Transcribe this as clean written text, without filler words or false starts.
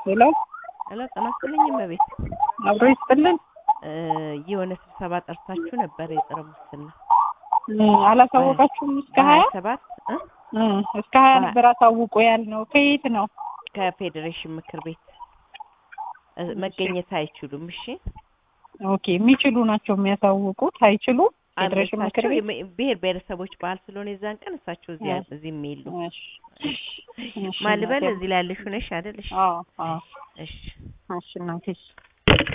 ሄሎ ተናስተልኝ መቤት አብሮ ይስጥልን። የሆነ ስብሰባ ጠርታችሁ ነበር የጥረሙስና አላሳወቃችሁም? እስከ 27 እስከ 20 ነበር አሳውቆ ያልነው። ከየት ነው? ከፌዴሬሽን ምክር ቤት መገኘት አይችሉም። እሺ ኦኬ። የሚችሉ ናቸው የሚያሳውቁት፣ አይችሉ ፌዴሬሽን ምክር ቤት ብሔር ብሔረሰቦች በዓል ስለሆነ የዛን ቀን እሳቸው እዚህ የሚሉ ማልበል እዚህ ላይ ያለሽ ነሽ አይደል? እሺ አዎ። እሺ እናቴ